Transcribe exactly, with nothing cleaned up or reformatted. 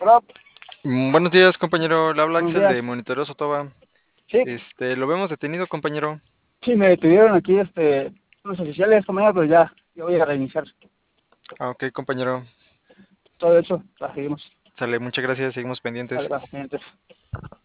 Hola, Mm, Buenos días, compañero. Le habla buenos Axel días. de Monitoreo Sotoba. Sí, Este, lo vemos detenido, compañero. sí, me detuvieron aquí este, los oficiales esta mañana, pero ya, ya voy a reiniciar Ah, ok, compañero. todo eso. La seguimos. Sale, muchas gracias. Seguimos Vale, pendientes. va, pendientes.